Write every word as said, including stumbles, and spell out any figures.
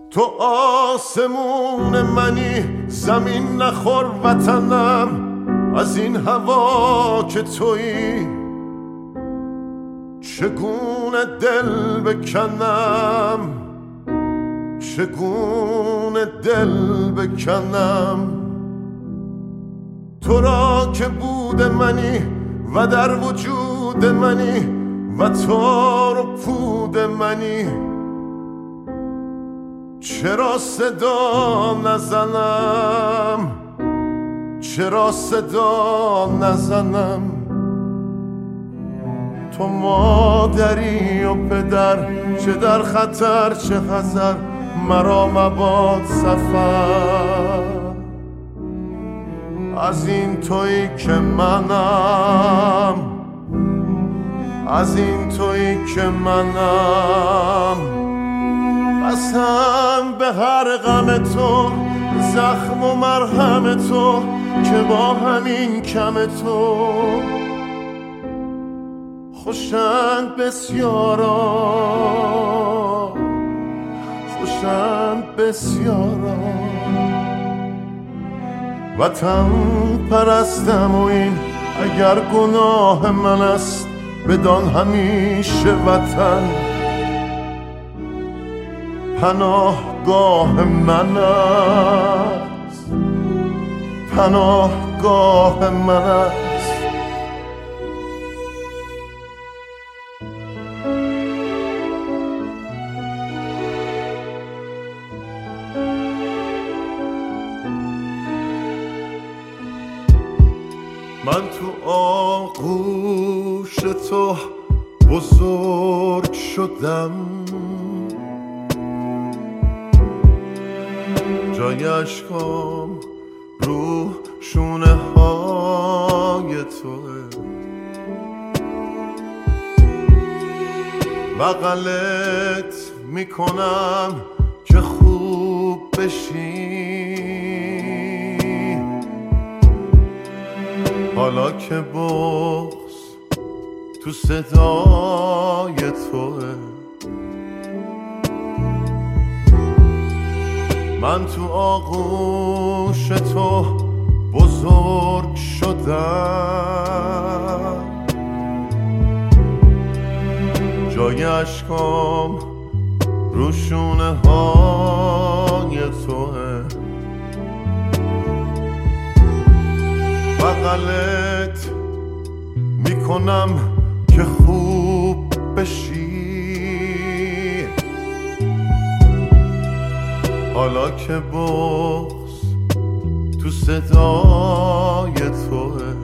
تو آسمون منی، زمین نخور وطنم، از این هوا که تویی چگونه دل بکنم، چگونه دل بکنم. تو را که بود منی و در وجود منی و تار و پود منی، چرا صدا نزنم، چرا صدا نزنم. تو مادری و پدر، چه در خطر چه حذر، مرا مباد سفر. از این تویی که منم، از این تویی که منم. قسم به هر غم تو، زخم و مرهم تو، که با همین کم تو خوشند بسیارا، خوشند بسیارا. وطن پرستم و این اگر گناه من است، بدان همیشه وطن پناهگاه من است، پناهگاه من است. من تو آغوش تو بزرگ شدم، جای اشکام رو شونه های توه. بغلت میکنم که خوب بشی، حالا که بغض تو صدای توه. من تو آغوش تو بزرگ شدم، جای اشکام روشونه های توه. بغلت میکنم که خوب بشی، حالا که بغض تو صدای توه.